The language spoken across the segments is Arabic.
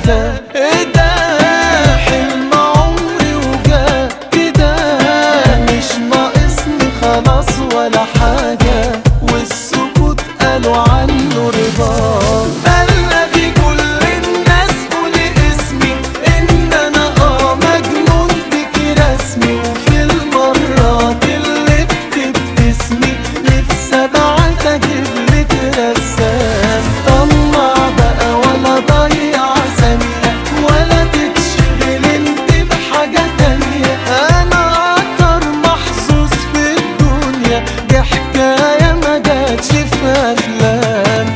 ده ايه ده؟ حلم عمري وجا كده، مش ناقصني خلاص ولا حاجة، والسكوت قالوا عنه رضا. بلغي كل الناس قولي اسمي، ان انا مجنون بيكي رسمي، وفي المرات اللي بتبتسمي نفسي ابعت اجيبلك رسام. طلع بقى ولا ضيع ثانية، ولا تتشغل انت بحاجة تانية، انا اكتر محظوظ في الدنيا، دي حكاية ما جاتش في افلام.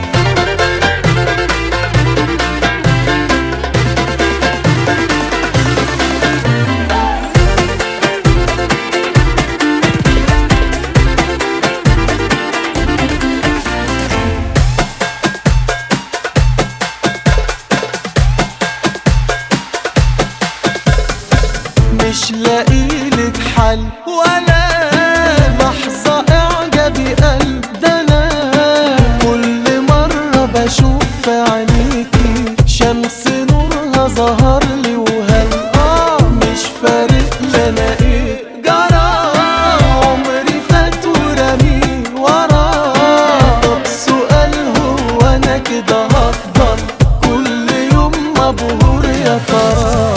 مش لاقيلك حل ولا لحظة اعجبي قلب، ده انا كل مرة بشوف في عينيكي شمس نورها ظهر لي وهل مش فارق لنا ايه جرى، عمري فات ورميه وراه. طب سؤال هو انا كده هفضل كل يوم مبهور يا ترى؟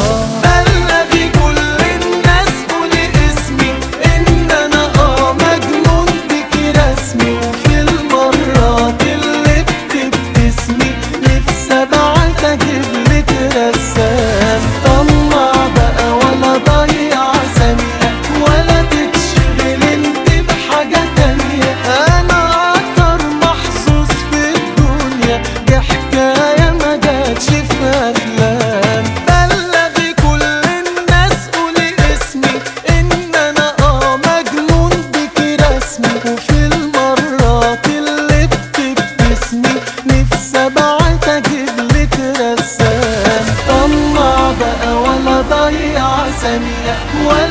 طلع بقى ولا ضيع ثانية، ولا تتشغل انت بحاجة تانية، انا اكتر محظوظ في الدنيا، دي حكاية ما جاتش في افلام. بلغي كل الناس قولي اسمي، ان انا مجنون بيكي رسمي، وفي المرات اللي بتبتسمي نفسي ابعت اجيبلك رسام. طلع بقى ولا ضيع ثانية، ولا